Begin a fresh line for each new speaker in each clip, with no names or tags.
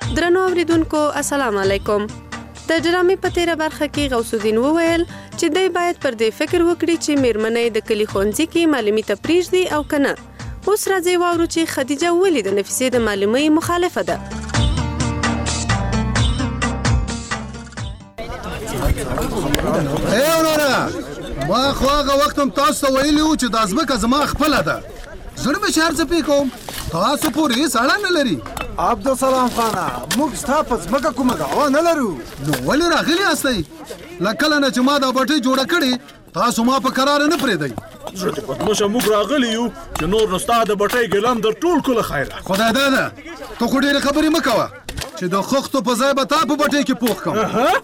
درنو اوریدونکو السلام علیکم. د ډرامې په تیره برخه کې غوث الدین وویل چې دی باید پر دې فکر وکړي چې میرمنې د کلي ښوونځي کې معلمي ته پرېږدي او که نه. اوس راځئ واورو چې خدیجه ولې د نفیسې د معلمۍ مخالفه ده.
وراره ما خو هغه وخت هم تاسو ته ویلي وو چې دا ځمکه زما خپله ده. زړه مې چې هر څه پې کوم تاسو پورې هېڅ اړه نه لري.
عبدالسلام خانه موږ ستا په ځمکه کومه دعوه نه لرو.
نو ولې راغلي یاستئ؟ له کله نه چې ما دا بټۍ جوړه کړې تاسو ما په کراره نه پرېږدئ.
زړه دې پدمشه موږ راغلي یو چې نور نو ستا د بټۍ ګلم در ټول کله خیره.
خدای داده ته خو ډېرې خبرې مه کوه چې د خښتو په ځای به تا په بټۍ کې پوخ کړم.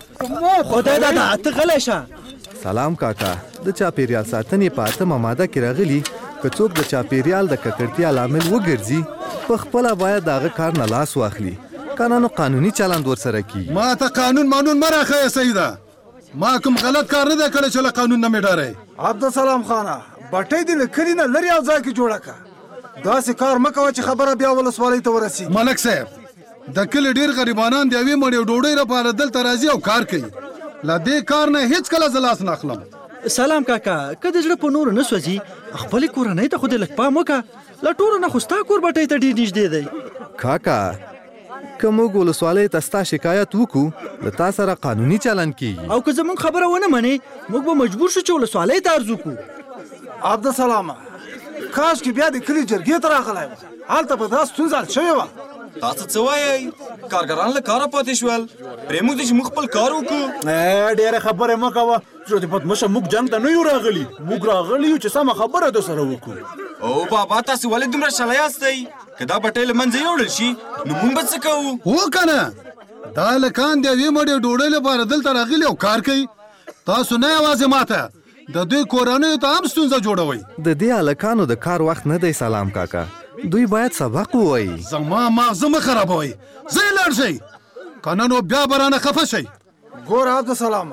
خدای داده ته غلی شه.
سلام کاکا. د چاپیریال ساتنې په 8مه ماده کې راغلي که څوک د چاپیریال د ککړتیا لامل وګرځي په خپله باید د هغه کار نه لاس واخلي کنه نو قانوني چلند ورسره کیږي.
ما ته قانون مانون مه راښیه سیده. ما کوم غلط کار نه دی کړی چې له قانون نه مې ډارئ.
عبدالسلام خانه بټۍ دې له کلي نه لرې یو ځای کې جوړه کړه. داسې کار مه کوه چې خبره بیا ولسوالۍ ته ورسېږي.
ملک صاحب د کلي ډېر غریبانان د یوې مړۍ ډوډۍ لپاره دلته راځي او کار کوي. له دې کار نه هیڅ کله زه لاس نه اخلم.
سلام کاکا. که د زړه په نورو نه سوځي خپلې کورنۍ ته خو دې لږ پام وکړه. له ټولو نه خو ستا کور بټۍ ته ډېر نږدې دی.
کاکا که موږ ولسوالۍ ته ستا شکایت وکړو د تا سره قانوني چلند کیږي
او که زموږ خبره ونه منې موږ به مجبور شو چې ولسوالۍ ته عرض وکړو.
عبدالسلامه کاش کې بیا د کلي جرګې ته راغلی و. هلته به دا ستونزه حل شوې وه.
تاسو څه وایئ؟ کارګران له کاره پاتې شول. پرېږدئ چې موږ خپل کار وکړو.
ډېرې خبرې مه کوه. زړه دې پدمشه موږ جنګ ته نه یو راغلي. موږ راغلي یو چې سمه خبره در سره وکړو.
او بابا تاسو ولې دومره شله یاستئ؟ که دا بټۍ له منځه یوړل شي نو موږ به څه کوو؟
هو که نه دا هلکان د یوې مړۍ ډوډۍ لپاره دلته راغلي او کار کوي. تاسو نه یوازې ماته د دوی کورنیو ته هم ستونزه جوړوئ.
د دې هلکانو د کار وخت نه دی. سلام کاکا دوی باید سبق ووایي.
زما ماغزه مه خرابوئ. ځئ لاړ شئ که نه نو بیا به رانه خفه شئ.
ګوره عبدالسلامه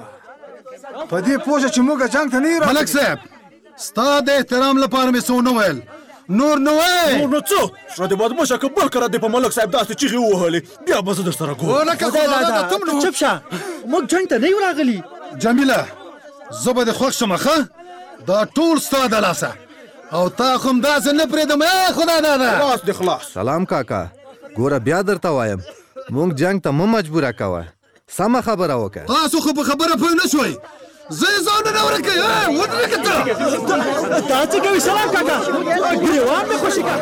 په دې پوه شه چې موږ جنګ ته نه یو
ملک صاحب ستا د احترام لپاره مې څه ونه ویل نور نه وایې.
نور نو څه؟ زړه دې پدمشه که بل کله دې په ملک صاحب داسې چیغې ووهلې بیا به زه در سره ګورم.
چپ شه موږ جنګ ته نه یو راغلي.
جمیله زه به دې خوښ شم ښه. دا ټول ستا د لاسه او تا خو هم داسې نه پرېږدم. خدای داده
خلاص دې خلاص.
سلام کاکا ګوره بیا درته وایم موږ جنګ ته مه مجبوره کوه. سمه خبره وکړه.
تاسو خو په خبره پوه نه شوئ. زه یې ځانونه ورکوئ. ودرېږه ته.
دا څه کوي سلام کاکا؟ ګریوان مې خوشي کړه.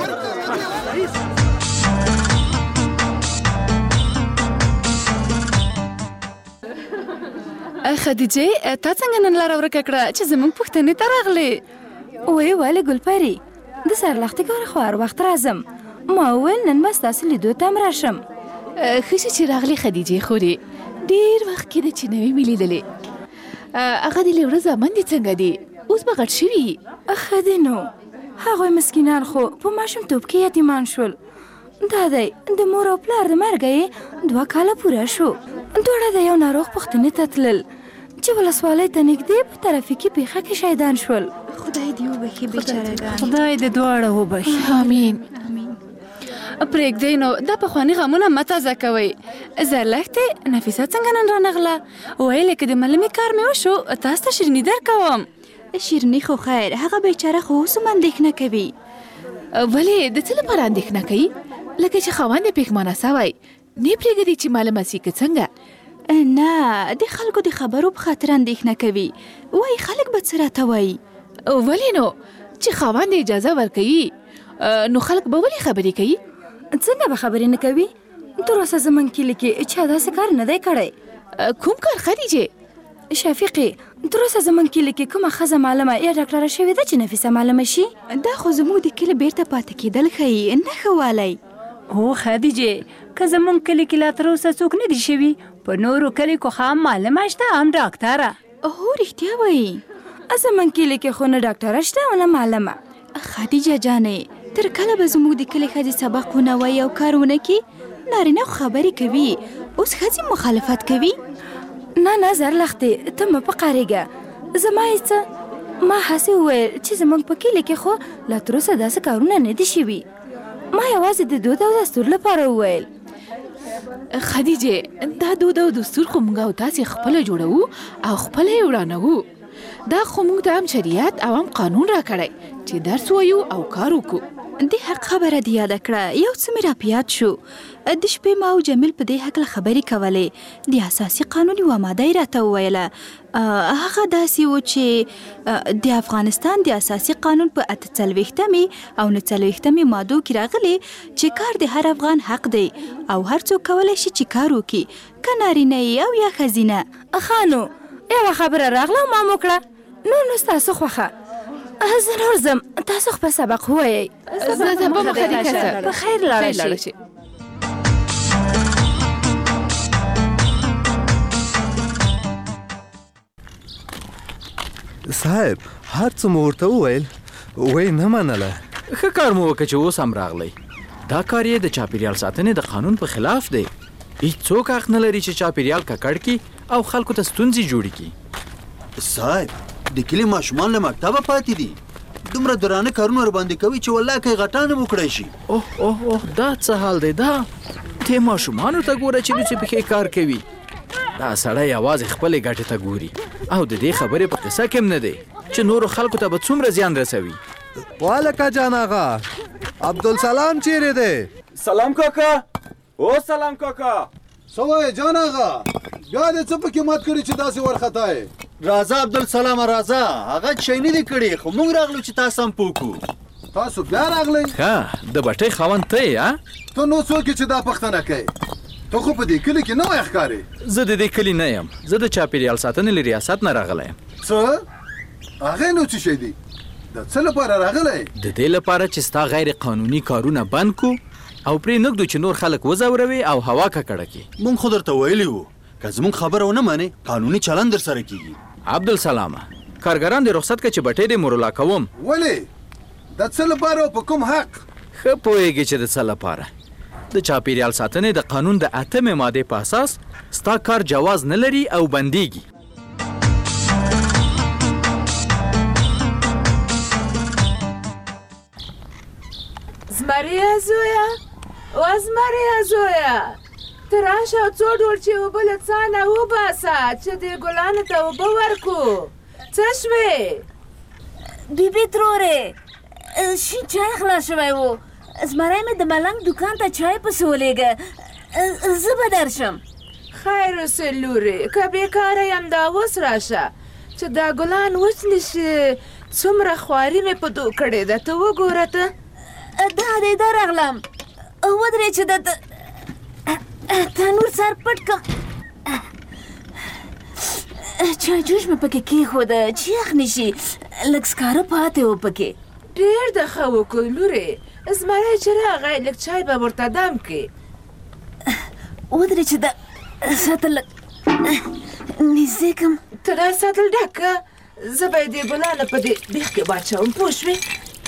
خدیجې تا څنګه نن لاره ورکه کړه چې زموږ پوښتنې ته راغلې؟
وی ولې ګلپري د سرلختې کار خو هر وخت راځم. ما وویل نن به ستاسو لیدو ته هم راشم.
ښه چې راغلې خدیجې خورې. ډېر وخت کېده چې نه وې مې لیدلې. هغه دې لېوړه زامن دې څنګه دي؟ اوس به غټ شوي؟
ښه دی نو هغوی مسکینان خو په ماشومتوب کې یتیمان شول. دا دی د مور او پلار د مرګه یې 2 کاله پوره شو. دواړه د یو ناروغ پوښتنې ته تلل چې ولسوالۍ ته نږدې په ترافیکي پیښه کې شهیدان شول.
خدای دې وبخي بیچارهګان.
خدای دې دواړه وبخي.
آمین. پرېږدئ نو دا پخواني غمونه مه تازه کوئ. زرلښتې نفیسه څنګه نن رانغله؟ ویلې که د معلمې کار مې وشو تاسو ته شیریني درکوم.
شیریني خو خیر هغه بیچاره خو اوس هم اندېښنه کوي.
ولې د څه لپاره اندېښنه کوي؟ لکه چې خاوند یې پښېمانه سوی نه پرېږدي چې معلومه سي که څنګه؟
نه د خلکو د خبرو په خاطر اندېښنه کوي. وایي خلک به څه راته وایي.
ولې نو چې خاوند اجازه ورکوي نو خلک به ولې خبرې کوي؟
څنګه به خبرې نه کوي؟ تر اوسه زموږ کلي کې چا داسې کار نه دی کړی.
کوم کار خدیجې؟
شفیقې تر اوسه زموږ کلي کې کومه ښځه معلمه یا ډاکټره شوې ده چې نفیسه معلمه شي؟ دا خو زموږ د کلي بیرته پاتې کېدل ښیي نه ښه والی.
هو خدیجې که زموږ کلي کې لا تر اوسه څوک نه دي شوي. په نورو کلیو خو هم معلمه شته هم ډاکټره.
هو رښتیا وایي زموږ کلي کې خو نه ډاکټره شته او نه معلمه.
خدیجه جانې تر کله به زموږ د کلي ښځې سبق ونه وایي او کار ونه کړي؟ نارینه خو خبرې کوي اوس ښځې مخالفت کوي.
نه زرلښتې ته مه په قارېږه. زما یې څه ما هسې وویل چې زموږ په کلي کې خو لا تر اوسه داسې کارونه نه دي شوي. ما یوازې د دود او دستور لپاره وویل.
خدیجه دا دود او دستور خو موږ او تاسې خپله جوړوو او خپله یې وړاندوو. دا خو موږ ته هم شریعت او هم قانون راکړی چې درس وایو او کار وکړو.
د حق خبره دې یاده کړه. یو څه مې راپیاد شو. د شپې ما او جمیل په دې هکله خبرې کولې. د اساسي قانون یوه ماده یې راته وویله. هغه داسې و چې د افغانستان د اساسي قانون په 48مې او 49مې مادو کې راغلی چې کار د هر افغان حق دی او هر څوک کولی شي چې کار وکړي، که نارینه یې او یا ښځینه.
خانو یوه خبره راغله او ما مو کړه. نو ستاسو خوښه. زه نور ځم، تاسو خپل سبق ووایئ.
زه ځم په خدیجه.
په خیر لاړه شئ.
صاحب هر څه مو ورته وویل، وی نه منله.
ښه کار مو وکړه چې اوس هم راغلی. دا کار یې د چاپیریال ساتنې د قانون په خلاف دی. هیڅوک حق نه لري چې چاپیریال ککړ کړي او خلکو ته ستونزې جوړې کړي.
صاحب د کلي ماشومان له مکتبه پاتې دي. دومره درانه کارونه ورباندې کوي چې والله که یې غټان هم وکړی شي.
اوه دا څه حال دی؟ دا دې ماشومانو ته ګوره چې لوڅې پښې کار کوي. دا سړی یوازې خپلې ګټې ته ګوري او د دې خبرې په قصه کې هم نه دی چې نورو خلکو ته به څومره زیان رسوي.
والکه جان آغا، عبدالسلام چیرې دی؟
سلام کاکا. او سلام کاکا.
څه وایې جان آغا؟ بیا دې څه پکې مات کړي چې داسې وارخطا یې؟
راځه عبدالسلام راځه، هغه شی نه دي کړي خو موږ راغلو چې تاسو هم پوه کړو.
تاسو بیا راغلی؟
ښه د بټۍ خاوند ته یې؟
ته نو څوک یې چې دا پوښتنه کوې؟ ته خو په دې کلي کې نه وای ښکارې.
زه د دې کلي نه یم، زه د چاپیریال ساتنې له ریاست نه راغلی یم.
څه؟ هغې نو څه شی دي؟ د څه لپاره راغلی؟
د دې لپاره چې ستا غیر قانوني کارونه بند کړو او پرې نږدو چې نور خلک وځوروي او هوا ککړه کړي.
موږ خو درته ویلي وو که زموږ خبره ونه منې قانوني چلند در سره کېږي.
عبدالسلامه کارګران دې رخصت کړه چې بټۍ دې مرلا کوم.
ولې؟ د څه لپاره او په کوم حق؟
ښه پوهېږې چې د څه لپاره. د چاپیریال ساتنې د قانون د 8مې مادې په اساس ستا کار جواز نه لري او بندیږي.
زمریا زویا او زمریا زویا ته راشه او څو ډول چې اوبه له څا نه وباسه چې دې ګلانو ته اوبه ورکړو. څه شوې؟
بیبي ترورې شین چای خلاص شوی و. زمری مې د ملنګ دوکان ته چای پسې ولېږه. زه به درشم.
خیر اوسې لورې، که بېکاره یم دا اوس راشه چې دا ګلان وچ نه شي. څومره خواري مې په دو کړې ده، ته وګوره ته.
دا دی درغلم. ودرې چې د تنور سر پټ کړم. چای جوش مې پکې کېښوده چې یخ نه شي. لږ سکاره پاتې و پکې.
ډېر د ښه وکړو لورې. زمری چې راغی لږ چای به ورته دم کړې.
ودرې چې دا سطل لږ نږدې کړم.
ته دا سطل ډک کړه، زه به یې دې ګلانو په دې بیخ کې واچوم. پوه شوې؟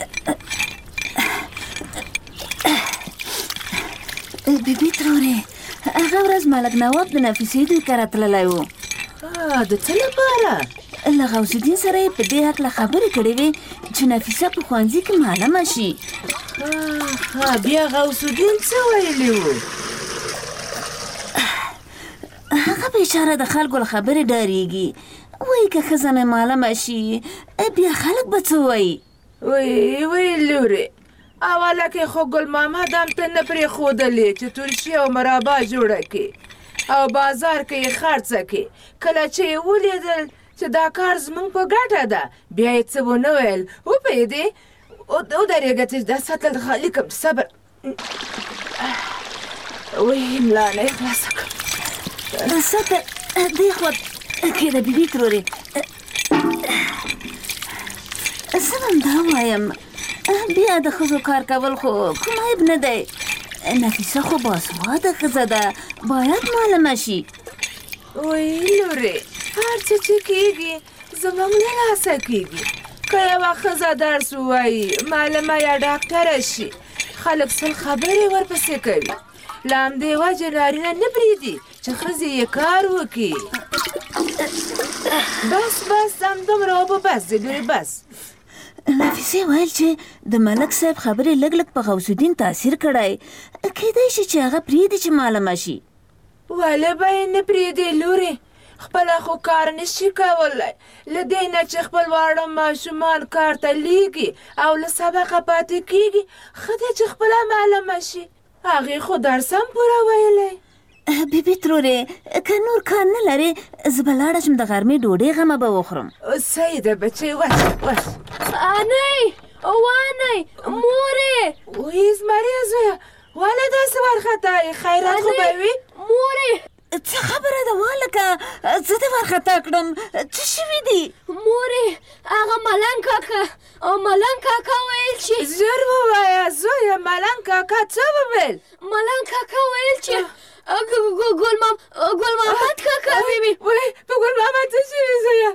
بیبي ترورې هغه ورځ ملک نواب د نفیسې دوی کره تللی و.
د څه لپاره؟
له غوث الدین سره یې په دې هکله خبرې کړې وې چې نفیسه په ښوونځي کې معلمه شي.
بیا غوث الدین څه ویلي وو؟
هغه بیچاره د خلکو له خبرې ډارېږي. وایي که ښځه مې معلمه شي بیا خلک به څه وایي.
وی لورې، اوله کې خو ګل محمد هم ته نه پرېښودلې چې تلشي او مرابا جوړه کړي او بازار کې یې خرڅه کړي. کله چې یې ولیدل چې دا کار زموږ په ګټه ده بیا یې څه ونه ویل. وپوهېدې؟ ودرېږه چې دا سطل خالي کړم. صبر. وی ملا نه یې خلاصه کړم.
سطل دې خوا کېده بیبي ترورې. زه هم دا وایم بیا د ښځو کار کول خو کوم عیب نه دی. نفیسه خو باسواده ښځه ده، باید معلمه شي.
وی لورې، هر څه چې کېږي زموږ له لاسه کېږي. که یوه ښځه درس ووایي معلمه یا ډاکټره شي خلک سل خبرې ورپسې کوي. له همدې وجې نارینه نه پرېږدي چې ښځې یې کار وکړي. بس همدومره اوبه بس دی لورې، بس.
نفیسې ویل چې د ملک صاحب خبرې لږ لږ په غوث الدین تاثیر کړی. کیدای شي چې هغه پرېږدي چې معلمه شي.
ولې به یې نه پرېږدې لورې؟ خپله خو کار نشي کولی، له دې نه چې خپل واړه ماشومان کار ته لیږي او له سبقه پاتې کېږي، ښه ده چې خپله معلومه شي. هغې خو درس هم پوره ویلی.
بیبي ترورې که نور کار نه لرې زه به لاړه شم، د غرمې ډوډۍ غمه به وخورم.
صحیح ده بچې، ورشه ورشه.
انۍ وانۍ مورې
وایي زمرې زویه ولې داسې وارخطا یې؟ خیرات خو به وي؟
مورې
څه خبره ده والکه زه دې وارخطا کړم؟ څه شوي دي؟
مورې هغه ملنګ کاکا ویل چې
ژر ووایه زویه، ملنګ کاکا څه وویل؟
ملنګ کاکا ویل چې ګل محمد کاکا بیبي
وایي په ګل محمد څه شوي زویه؟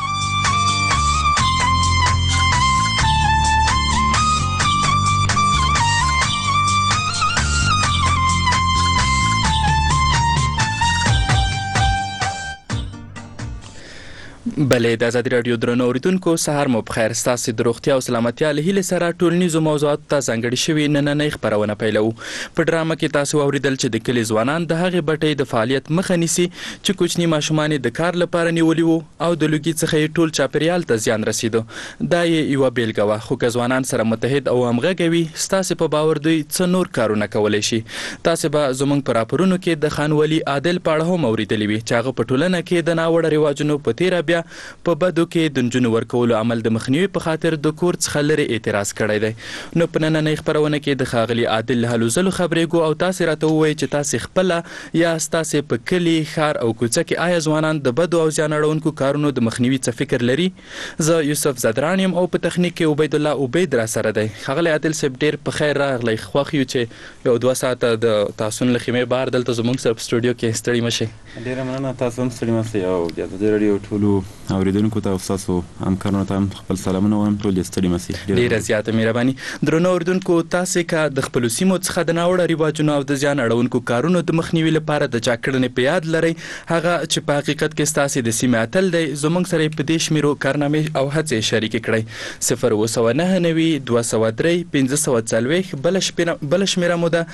بلې د ازادي راډیو درنو اوریدونکو سهار مو بخیر. ستاسو د روغتیا او سلامتیا له هیلې سره ټولنیزو موضوعاتو ته ځانګړې شوې نننۍ خپرونه پیلوو. په ډرامه کې تاسو واوریدل چې د کلي ځوانان د هغې بټۍ د فعالیت مخه نیسي چې کوچني ماشومان د کار لپاره نیولي وو او د لوګي څخه یې ټول چاپیریال ته زیان رسیدو. دا یې یوه بیلګه وه، خو که ځوانان سره متحد او همغږی وي ستاسې په باور دوی څه نور کارونه کولی شي. تاسې به زموږ په راپورونو کې د خان ولي عادل په اړه هم اورېدلي وي چې هغه په ټولنه کې د ناوړه رواجونو په تیره بیا په بدو کې د نجونو ورکولو عمل د مخنیوي په خاطر د کور څخه لرې اعتراض کړی دی. نو په نننۍ خپرونه کې د ښاغلي عادل له هلو ځلو خبرېږو او تاسې راته ووایئ چې تاسې خپله یا ستاسې په کلي، ښار او کوڅه کې آیا ځوانان د بدو او زیان اړونکو کارونو د مخنیوي څه فکر لري؟ زه یوسف زدران یم او په تخنیک کې عبید الله عبید را سره دی. ښاغلی عادل صاحب ډېر په خیر راغلی. خوښ یو چې یو 2 ساعته د تاسو له خیمې بهر دلته زموږ سره په سټوډیو کې ستړي مه شئ.
ډېره مننه، تاسو هم ستړي مه شئ او د ازادي راډیو ټولو اوریدونکو ته او ستاسو همکارانو ته هم خپل سلامونه وایم. ټول یې ستړي مه شئ.
ډېره زیاته مهرباني. درنو اوریدونکو، تاسې که د خپلو سیمو څخه د ناوړه رواجونو او د زیان اړونکو کارونو د مخنیوي لپاره د چا کړنې په یاد لرئ، هغه چې په حقیقت کې ستاسې د سیمې اتل دی، زموږ سره یې په دې شمیرو کارنامې او هڅې شریکې کړئ. 079 203 1540 بله شمیره مو ده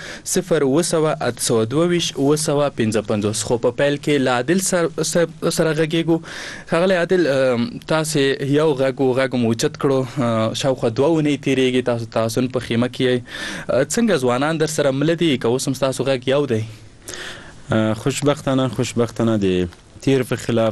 080 822 خو په پیل کې له عادل سره غږېږو. ښاغلی عادل، تاسې یو غږ مو اوچت کړو، شاوخوا 2 اونۍ تېرېږي تاسو په خیمه کې یئ. څنګه ځوانان در سره مله دي که اوس هم ستاسو غږ یو دی؟
خوشبختانه د تیر په خلاف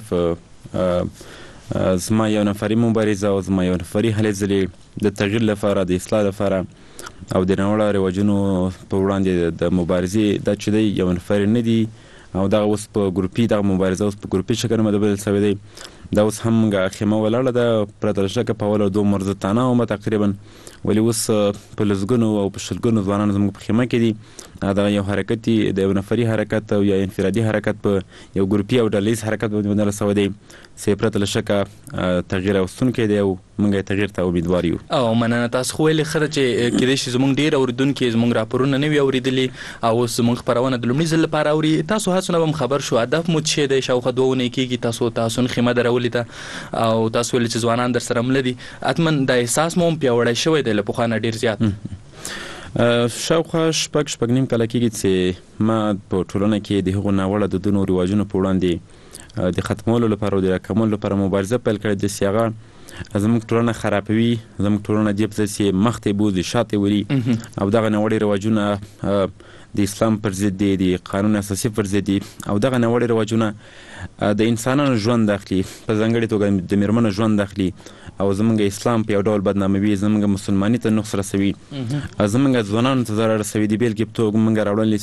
زما یو نفري مبارزه او زما یو نفري هلې ځلې د تغییر لپاره، د اصلاح لپاره او د ناوړه رواجونو په وړاندې د مبارزې دا چې دی یو نفري نه دي او دغه اوس په ګروپي دغه مبارزه اوس په ګروپي شکل بدل شوی دی. دا اوس هم خیمه ولاړه ده پرته له شکه په اوله 2 مرزتانه ومه تقریبا، ولې اوس په لسګونو او په شلګونو ځوانان زموږ په خیمه کې دي. دا یو حرکت دی، د یو نفري حرکت او یا انفرادي حرکت په یو ګروپي او ډلیز حرکت باندې بدل شوی دی چې پرته له شکه تغییر راوستونکی دی او موږ یې تغییر ته امیدوار یو.
او مننه. تاسو خو ویلې ښه ده چې کېدای شي زموږ ډېر اورېدونکي زموږ راپورونه نه وي اورېدلي او اوس زموږ خپرونه د لومړي ځل لپاره اوري. تاسو هڅو نه به هم خبر شو هدف مو څه دی؟ شاوخوا 2 اونۍ کېږي تاسو خیمه درولې ده او تاسو ویلې چې ځوانان در سره مله دي، حتما دا احساس مو هم پیاوړی شوی دی له پخوا نه ډېر زیات.
شاوخوا شپږ نیم کاله کېږي چې ما په ټولنه کې د هغو ناوړه دودونو او رواجونو په وړاندې د ختمولو لپاره او د راکمولو لپاره مبارزه پیل کړې ده چې هغه زموږ ټولنه خرابوي، زموږ ټولنه دې په ځای چې مخته یې بوځي شاته ولي او دغه ناوړه رواجونه د اسلام پر ضد دي، د قانون اساسي پر ضد دي او دغه ناوړه رواجونه د انسانانو ژوند اخلي، په ځانګړې توګه د میرمنو ژوند اخلي او زموږ اسلام په یو ډول بدناموي، زموږ مسلمانۍ ته نقص رسوي، زموږ ځوانانو ته ضرر رسوي. د بیلګې په توګه موږ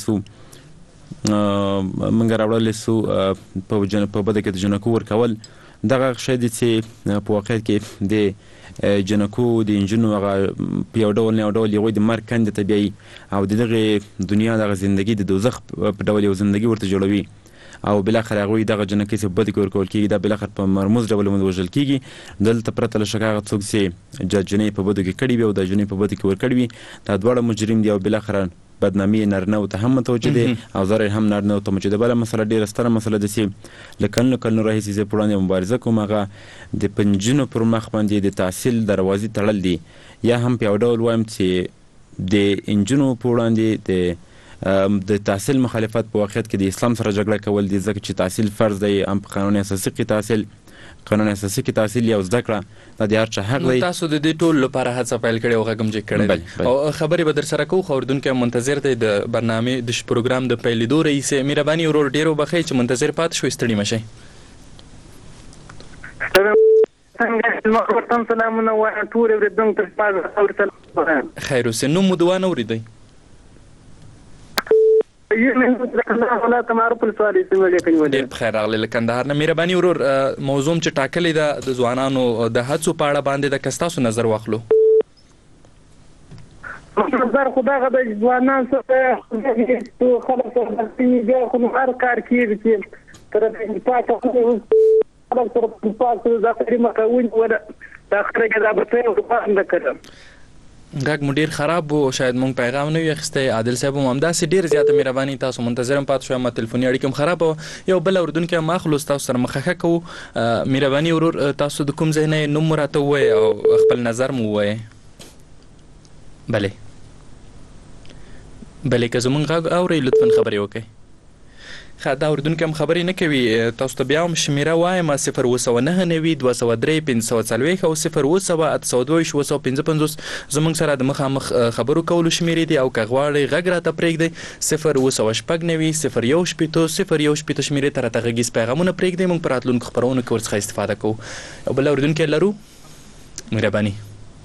راوړلی سو په بده کې د جنکو ورکول. دغه شی دی چې په واقعیت کې د جنکو د نجونو هغه په یو ډول نه یو ډول هغوی د مرګ کندې ته بیایي او د دغې دنیا دغه زندګي د دوزخ په ډول یو زندګي ورته جوړوي او بلاخره هغوی دغه جنکۍ چې په بدو کې ورکول کېږي دا بلاخره په مرموز ډول وژل کېږي. دلته پرته له شکه هغه څوک چې جنۍ په بدو کې کړي وي او د جنۍ په بدو کې ورکړي وي دا دواړه مجرم دي او بلاخره بدنامي نارینهو ته هم متوجه دی او ضرر هم نارینهو ته متوجه دی. بله مسله ډېره ستره مسله ده چې له کلونو راهیسې زه په وړاندې مبارزه کوم، هغه د نجونو پر مخ باندې د تحصیل دروازې تړل دي، یا هم په یو ډول وایم چې د نجونو په وړاندې د د تحصیل مخالفت په واقعیت کې د اسلام سره جګړه کول دي ځکه چې تحصیل فرض دی هم په قانون اساسي کې تحصیل یو زده کړه دا د هر چا حق دی.
تاسو د دې ټول لپاره هڅه پیل کړې او غږم جګ کړی او خبرې به در سره کوو خو اردوونکی منتظر دی د برنامې د پروګرام د پیلېدو رئیس مهرباني ورور ډېر وبخئ چې منتظر پاتې شوئ ستړي مه شئ.
سلامونه وایم ټول اورېدونکو ته
خیر اوسې نوم مو د وانه اورېدئ؟ ډېر بخیر راغلی له کندهار نه. مهرباني ورور موضوع چې ټاکلې ده د ځوانانو د هڅو په اړه باندې ده که ستاسو نظر واخلو.
نظر خو دغه د ځوانان سره خلک بیا خو هر کار کېږي چې تر پاته خلک سره پاته د کریم کوي ولا د اخره کې دا به ته وړاندې کړم.
غږ مو ډېر خراب و شاید مونږ پیغام نه وي اخیستی. عادل صاحب هم همداسې ډېر زیاته مهرباني تاسو منتظر هم پاتې شوی ما تلیفوني اړیکه هم خرابه وه. یو بل اورېدونکی هم اخلو تاسو سره مخه کوو. مهرباني ورور تاسو د کوم ځای نه نوم مو راته ووایئ او خپل نظر مو ووایئ. بلې که زمونږ غږ اورئ لطفا خبرې وکړئ. دا اورېدونکی هم خبرې نه کوي. تاسو ته بیا هم شمیره وایم 0299203 540 او 0208822 زموږ سره د مخامخ خبرو کولو شمیرې دي او که غواړئ غږ راته پرېږدئ 02089 شمیرې ته راته غږیز پیغامونه پرېږدئ. موږ په راتلونکو خپرونو کې ورڅخه استفاده کوو. او بل اورېدونکی لرو؟ مهرباني.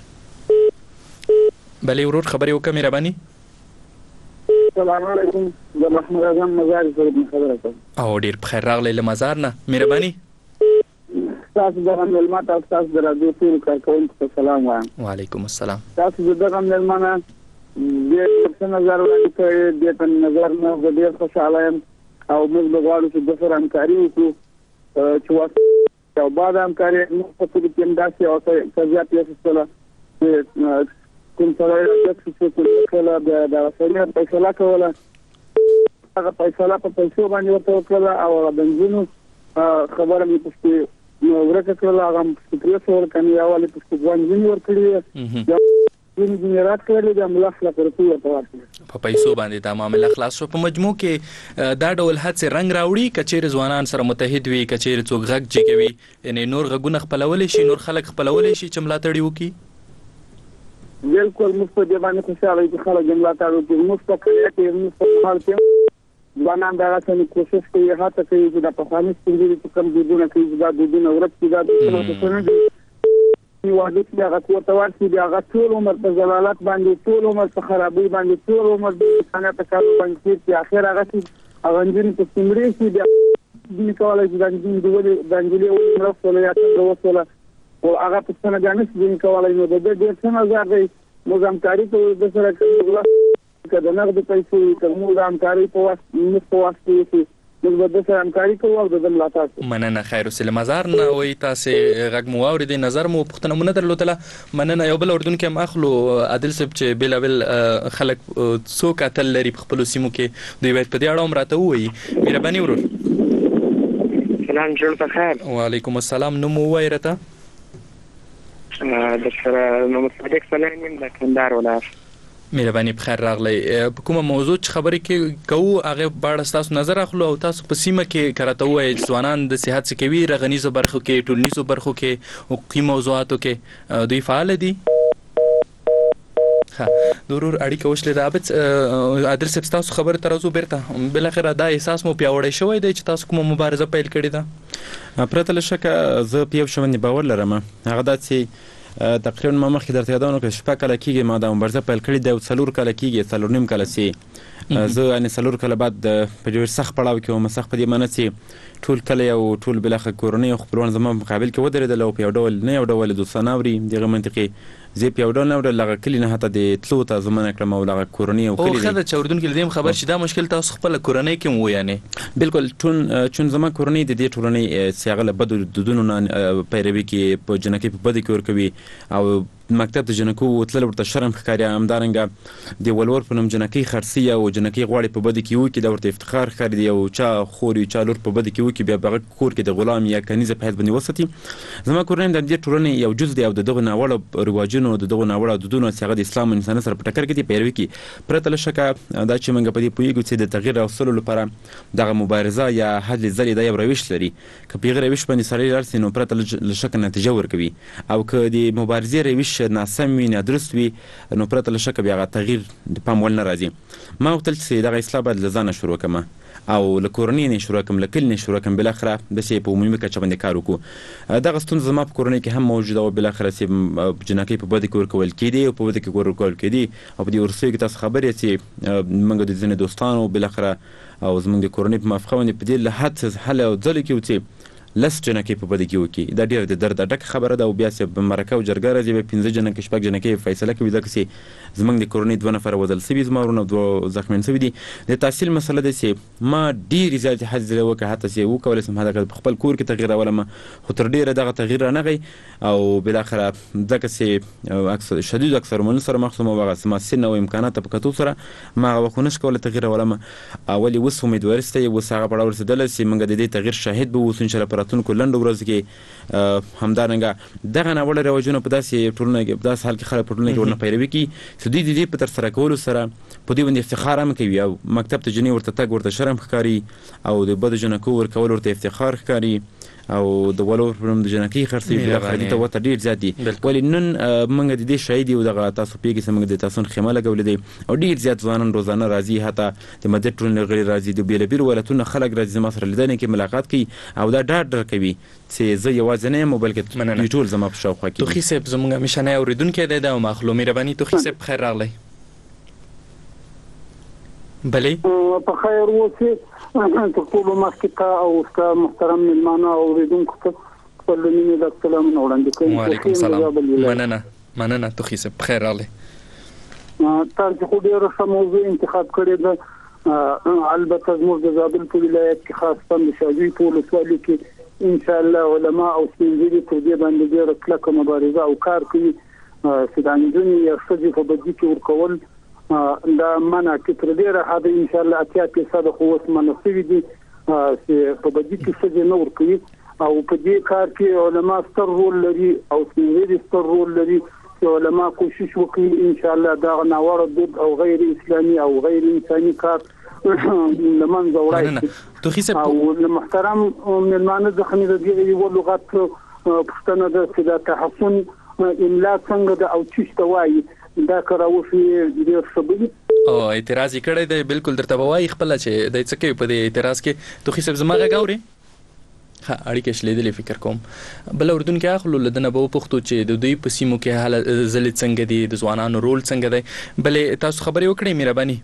بلې ورور خبرې وکړه مهرباني.
السلام علیکم د محمد اعظم مزار سره خبره کوم.
او ډېر بخیر راغلی له مزار نه. مهرباني.
تاسو دغه مېلمه ته تاسو د راډیو ټول کارکوونکو ته سلام وایم.
وعلیکم السلام.
تاسو دغه مېلمه نه ډېر څه نظر وړاندې کړی دې په نظر نه زه ډېر خوشحاله یم او موږ به غواړو چې د سره همکاري وکړو چې او بعد همکاري موږ په ټولو کې همداسې یوه قضیه پیښه شوله چې کوم سړی کله د سړي فیصله کوله هغه فیصله په پیسو باندې ورته وکړله او د نجونو خبره مې پسې ورکه کړله هغه هم پسې پرېښه ورکنې اولې پسې دوه نجونې ورکړې وې نجونې رات کړلې د ملا خلاص ورته ورته ورکړې
په پیسو باندې دا معامله خلاص شو. په مجموع کې دا ډول هڅې رنګ راوړي که چیرې ځوانان سره متحد وي که چیرې څوک غږ جګوي یعنې نور غږونه خپلولی شي نور خلک خپلولی شي چې ملاتړ وکړي.
بالکل موږ په دې باندې خوشاله یو چې خلک ملاتړ وکړي. موږ په کلیه کې موږ په حال کې ځوانان دغه څه کوشش کوي هڅه کوي چې د پخواني ستونزې چې کوم دودونه کوي دا دودونه ورک کړي. دا دودونه واده چې هغه کوته ورسي د هغه ټول عمر په زلالت باندې ټول عمر په خرابۍ باندې ټول عمر د انسانیت په کار باندې چې اخر هغه چې هغه نجونې په سیمرې شي د دې کولای چې د نجونې مرسته یا څنګه وسوله او هغه په څنګه ځان چې کولای نو د دې څه نظر دی موږ همکاري کوو د سره کوو که د نغد پیسې که موږ همکاري په واسطه کې موږ د سره همکاري کوو او د ملاتړ کوو.
مننه. خیر اوسې له مزار نه وایي تاسې غږ مو واورېدئ نظر مو پوښتنه مو نه درلودله. مننه. یو بل اردوونکی هم اخلو عادل صاحب چې بېلابېل خلک څو کتل لري په خپلو سیمو کې دوی باید په دې اړه هم راته ووایي. مهرباني ورور.
سلام جوړ په خیر.
وعلیکم السلام. نوم مو ووایئ راته.
ډاکټر محمد صادق سلیمان یم د کندهار ولایت.
مهرباني بخیر راغلی. په کومه موضوع چې خبرې کوو هغې په اړه ستاسو نظر اخلو او تاسو په سیمه کې که راته ووایئ ځوانان داسې هڅې کوي رغنیزو برخو کې ټولنیزو برخو کې حقوقي موضوعاتو کې دوی فعاله دي. ښه د ورور اړیکه وشلې ده. عادل صاحب ستاسو خبرې ته راځو بېرته. بالاخره دا احساس مو پیاوړی شوی دی چې تاسو کومه مبارزه پیل کړې ده؟
پرته له شکه زه په یو شی باندې باور لرم هغه دا چې تقریبا ما مخکې درته یادونه کړه 6 کاله کېږي ما دا مبارزه پیل کړې ده او 4 کاله کېږي 4.5 کاله چې زه یعنې 4 کاله بعد په ډېر سخت پړاو کې وم. سخت په دې معنی چې ټول کلی او ټول بالاخره کورنۍ او خپلوان زما په مقابل کې ودرېدل او په یو ډول نه یو ډول دوستانه اوري دغه منطقې زه په یو ډول نه اورل هغه کلي نه حتی د تلو ته زمانه کړم او هغه کورنۍ او کلي
ښه ده چې اورېدونکي له دې هم خبر شي دا مشکل تاسو خپله کورنۍ کې هم و یعنې
بالکل چون زما کورنۍ د دې ټولنۍ چې هغه له بدو دودونو نه پیروي کوي په جنکۍ په بدو کې ورکوي او مکتب ته جنکو تلل ورته شرم ښکاري. همدارنګه د ولور په نوم جنکۍ خرڅي او جنکۍ غواړي په بده کې وکړي دا ورته افتخار ښکاري. د یو چا خور یو چا لور په بده کې وکړي بیا په هغه کور کې د غلام یا کنیزه په حیث باندې وساتي. زما کورنۍ د دې ټولنې یو جز دی او د دغو ناوړه رواجونو د دغو ناوړه دودونو چې هغه د اسلام او انسانیت سره په ټکر کې دي پیروي کوي. پرته له شکه دا چې موږ په دې پوهېږو چې د تغییر راوستلو لپاره دغه مبارزه یا هلې ځلې دا یو روش لري. که په هغه روش باندې سړی لاړ سي نو پرته له شکه نتیجه ورکوي او که د مبارزې روش ناسم وي نادرست وي نو پرته له شکه بیا هغه تغییر د پام وړ نه راځي. ما غوښتل چې دغه اصلاح باید له ځانه شروع کړم او له کورنۍ نه شروع کړم له کلي نه شروع کړم بالاخره داسې په عمومي کچه باندې کار وکړو. دغه ستونزه زما په کورنۍ کې هم موجوده وه بالاخره چې جنکۍ په بده کې ورکول کېدې او په بده کې ورکول کېدې او په دې وروستیو کې تاسو خبر یاست چې موږ د ځینې دوستانو بالاخره او زموږ د کورنۍ په موافقه باندې په دې له حد هله او ځلې کې و چې لس جنکۍ په بده کې وکړي. دا ډېره د درد ډکه خبره ده او بیا چې په مرکه او جرګه راځي بیا 15 جنکۍ 6 جنکۍ فیصله کوي ځکه چې زموږ د کورنۍ 2 نفره وژل سوي زما ورونه 2 زخمیان سوي دي. د تحصیل مسله ده چې ما ډېرې زیاتې هڅې وکړې حتی چې وکولی شم هغه په خپل کور کې تغییر راولم خو تر ډېره دغه تغییر رانغی او بالاخره ځکه چې شدید اکثرمنو سره مخ شوم او هغه زما سن او امکانات په کتو سره ما هغه وخت نشو کولی تغییر راولم. ولې اوس امیدواري شته اوس هغه پړاو رسېدلی چې موږ د دې تغییر شاهد به اوسو انشاءالله په راتلونکو لنډو ورځو کې. همدارنګه دغه ناوړه رواجونه په داسې ټولنه کې په داسې حال کې خلک په ټولنه کې ورنه پیروي کوي چې دوی د دې په ترسره کولو سره په دې باندې افتخار هم کوي او مکتب ته جنۍ ورته تګ ورته شرم ښکاري او د بدو جنکو ورکول ورته افتخار ښکاري او د ولور په نوم د جنکۍ خرڅوي بالاخره دې ته ورته ډېر زیات دي. ولې نن موږ د دې شاهد یو دغه تاسو پوهېږئ چې موږ د تاسو خیمه لګولې دی او ډېر زیات ځوانان روزانه راځي حتی د مدد ټولنې غړي راځي د بېلابېلو ولایتونو خلک راځي زما سره لیدنې کې ملاقات کوي او دا ډاډ درکوي چې زه یوازې نه یم بلکې دوی ټول زما په شاوخوا کې.
توخي صاحب زموږ همیشنی اورېدونکی دی دا ماخلو مهرباني. توخي صاحب خیر راغلی. بلې
په خیر اوسې تر ټولو مخکې ته او ستا محترم مېلمانه او اورېدونکو ته خپل د مینې د سلامونه وړاندې کوم.
وعلیکم سلام. مننه توخي صاحب خیر راغلی.
تاسو خو ډېره ښه موضوع انتخاب کړې ده. البته زموږ د زابل په ولایت کې خاصتاً د شاجوی په ولسوالۍ کې انشاءالله علما او سپین ږیري پر دې باندې ډېره کلکه مبارزه او کار کوي چې د نجونې یا ښځې په بدي کې ورکول دا منع کې تر ډېره حده انشاءالله 80% خو اوس منع شوي دي چې په بدي کې ښځې نه ورکوي او په دې کار کې علما ستر رول لري او سپین ږیري ستر رول لري چې علما کوشش وکړي انشاءالله دا ناوړه دود او غیر اسلامي او غیر انساني کار لمنځه وړي.
توخي صاحب
او محترم مېلمانه ځکه مې د دې یو لغت پوښتنه ده چې دا تحسن املا څنګه ده او چیشته وایي دا کراوشي ډېر ښه بلی
او اعتراض یې کړی دی بالکل درته به وایي خپله چې دی څه کوي په دې اعتراض کې. توخي صاحب زما غږ اورې ښه اړیکې شلېدلې فکر کوم. بله اردونکي اخلو له ده نه به وپوښتو چې د دوی په سیمو کې هله ځلې څنګه دي د ځوانانو رول څنګه دی. بلې تاسو خبرې وکړئ مهرباني.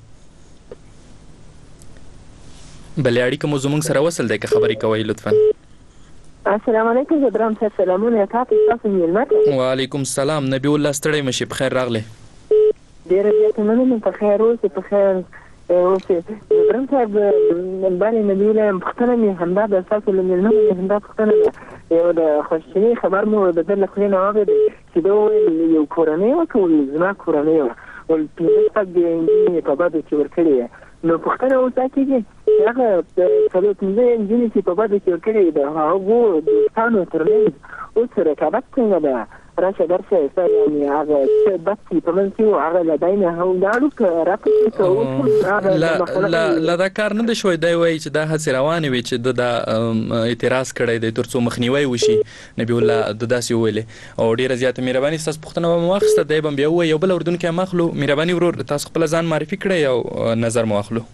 بلې اړیکه مو زموږ سره وصل دی که خبرې کوئ لطفا.
السلام علیکم جبران صاحب سلامونه تاسو مېلمه ته.
وعلیکم السلام نبی الله ستړی مشي په خیر راغلی.
ډېره زیاته مننه په خیر اوسې په خیر اوسې. جبران صاحب باندې نبی الله پوښتنه مې همدا د تاسو له مېلمه مې همدا پوښتنه ده. یو د خوشحالۍ خبر مو د ده له خولې نه واورېد چې ده وویل یو کورنۍ وه که زما کورنۍ وه ول 15 د نجونې په بدو کې ورکړې وې نو پوښتنه اوس دا کېږي چې هغه 15 نجونې چې په بدو کې ورکړې وې د هغو دوستانو ترمنځ اوس رقابت څنګه ده راشه درشه یعنې هغه څه بد چې په منځ کې و هغه له دی نه ولاړو که راپسې که
لا دا کار نه دی شوی. دی وایي چې دا هڅې روانې وي چې ده دا اعتراض کړی دی تر څو مخنیوی وشي. نبی الله ده داسې وویلې او ډېره زیاته مهرباني ستاسو پوښتنه به مو واخیسته دی به بیا ووایي. یو بل اردونکی هم اخلو. مهرباني ورور تاسو خپله ځان معرفي کړئ او نظر مو اخلو.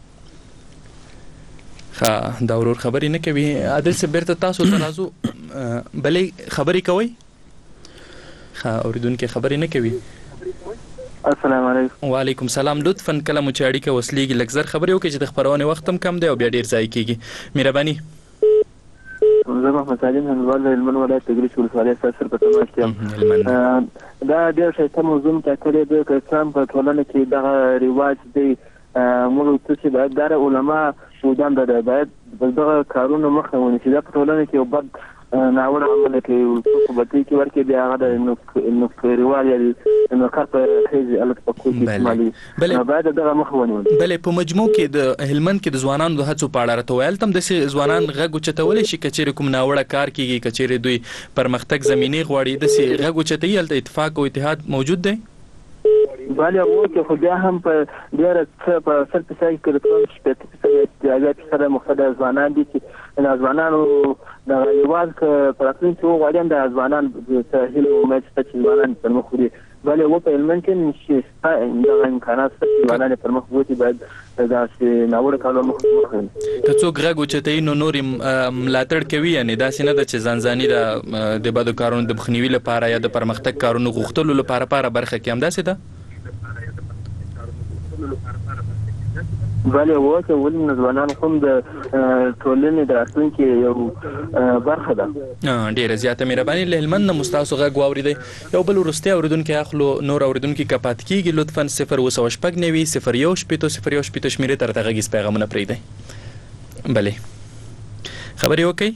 ښه دا ورور خبرې نه کوي. عادل صاحب بېرته تاسو ته راځو. بلې خبرې کوئ. ښه اورېدونکی خبرې نه کوي.
السلام علیکم.
وعلیکم سلام. لطفا کله مو چې اړیکه وصلېږي لږ زر خبرې وکړئ چې د خپرونې وخت هم کم دی او بیا ډېر ضایع کېږي. مهرباني.
زه محمد سالم هنوال د هلمند ولایت د ګرچ ولسوالۍ ستاسو سره په تماس کې یم. دا ډېر ښایسته موضوع مو ټاکلې ده که اسلام په ټولنه کې دغه رواج دی موږ څه چې باید دغه علما بودان ده باید دغه کارونه مخه ونیسي. دا په ټولنه کې یو بد ناوړه عمل کوي څوک به کې ورکړي بیا هغه د نوکریوال یا نوکر په حیث الګ په کوم استعمالي باید دغه مخ ونیول.
بلې په مجموع کې د هلمند کې د ځوانانو د هڅو په اړه راته ویل تم د ځوانان غږ اوچتولی شي که چیرې کوم ناوړه کار کیږي که چیرې دوی پرمختګ زمینې غواړي داسې غږ اوچتوي هلته اتفاق او اتحاد موجود دی؟
بله اوکې خو بیا هم په ډېره څه په 100% کې د 50% سره مختلف ځوانان دي چې د ځوانانو د یوازې په راتلونکي کې وغواړي د ځوانان هیله امید شته چې ځوانان پرمخ وړي. بله و په هلمند کې چې دغه امکانات شته چې ځوانان پرمخ وړي باید داسې ناوړه کارونو مخ ونیسي.
که څوک غږ اوچتوي نو نور ملاتړ کوي، یعنې داسې نه ده چې ځانځاني د بدو کارونو د مخنیوي لپاره یا د پرمختګ کارونو غوښتلو لپاره برخه کې همداسې ده؟
بله اوسه ولې نه ځوانان هم د ټولنې د راتلونکي یو برخه ده.
ډېره زیاته مهرباني. له هلمند نه مو ستاسو غږ واورېدی. یو بل وروستی اورېدونکی اخلو. نور اورېدونکي که پاتې کېږي لطفا 0299001 شمېرې ته راته غږیز پیغامونه پرېږدئ. بلې خبرې وکړئ.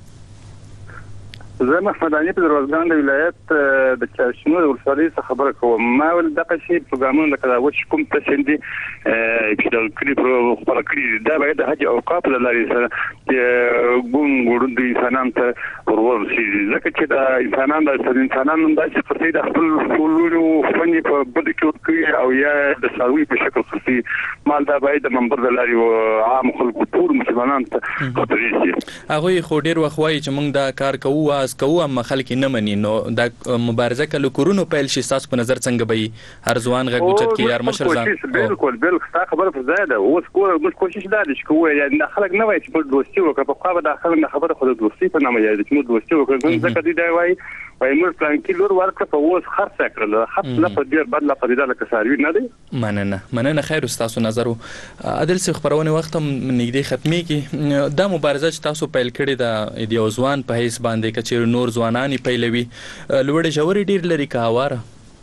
زه محمد علي په روزګان د ولایت د چاشنو د ولسوالۍ څخه خبره کوم. ما ول دغه شی پروګرامونه لکه دا وچ کوم تاسو دي چې د کلی خپل کړی دا باید د حج اوقاف له لارې سره د ګونګړو د انسانانو ته ورول شي ځکه چې د انسانانو د داسې فرصت د خپل ټولو فني په بده کې ورکړي او یا د ساوي په شکل خصي مال دا باید د منبر د لارې عام خلکو ټول مسلمانانو ته خبرې شي.
هغوی خو ډېر وخت وایي چې موږ دا کار کوو اما خلک نه مني. نو دا مبارزه کله کورونو پیل شي تاسو په نظر څنګه به هر ځوان غږ اوچت کړي هر مشر ځان؟
بالکل تا خبره په ځای ده. اوس کوشش دا دی چې کوی یعنی خلک نه وایي چې په دوستي وکړه په خو به دا خبره خو د دوستي په نامه یاد چې موږ دوستي وکړو ځکه دوی دا وایي موږ پلان کې لور ورکړه په اوس خرڅ کړل خرڅ نه په ډیر بدله په دې لکه ساروي نه دی.
مننه خیر تاسو نظر عادل سی خبرونه وخت هم نږدې ختميږي. دا مبارزه چې تاسو پیل کړې ده د یو ځوان په هیڅ باندې کچې نور ځوانانی پیلوي لوړې ژورې ډیر لري که هواره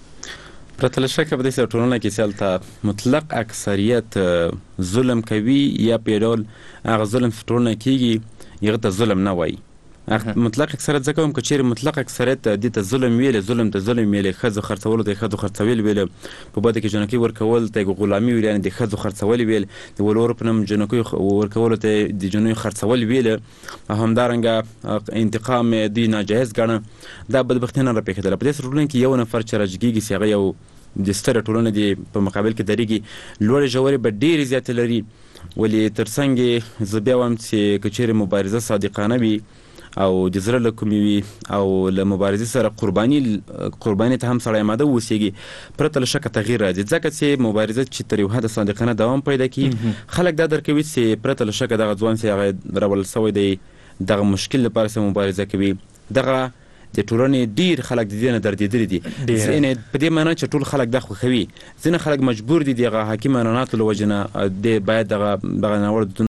پرته له شکه په دې ټولنه کې چې هلته مطلق اکثریت ظلم کوي یا په ډول هغه ظلم په ټولنه کېږي هغه ته ظلم نه وایي. مطلق اکثریت ځکه هم که چیرې مطلق اکثریت دې ته ظلم ویلې ښځو خرڅولو ته یې ښځو خرڅول ویلې په بده کې جنکۍ ورکول ته یې غلامي ویل یعنې د ښځو خرڅول ویل د ولورو په نوم جنکیو ورکولو ته د جنیو خرڅول ویل او همدارنګه انتقام دوی ناجایز ګڼه. دا بدبختي نه راپېښېدله په دې ټولنه کې یو نفر چې راجګېږي چې هغه یو د ستره ټولنه دی په مقابل کې درېږي لوړې ژورې به ډېرې زیاتې لري. ولې تر څنګ زه بیا وایم چې که چیرې مبارزه صادقانه وي او د زړه له کومې وي او له مبارزې سره قرباني ته هم سړی اماده واوسېږي پرته له شکه تغییر راځي. ځکه چې مبارزه چې تر یو حده صادقانه دوام پیدا کړي خلک دا درک کوي چې پرته له شکه دغه ځوان چې هغه راوړل شوی دی دغه مشکل لپاره چې مبارزه کوي دغه د ټولنې ډیر خلک د دې نه دردېدلي دي. ځینې په دې معنی چې ټول خلک دا خوښوي ځینې خلک مجبور دي دغه حاکم عنعناتو له وجې نه باید دغه ناوړه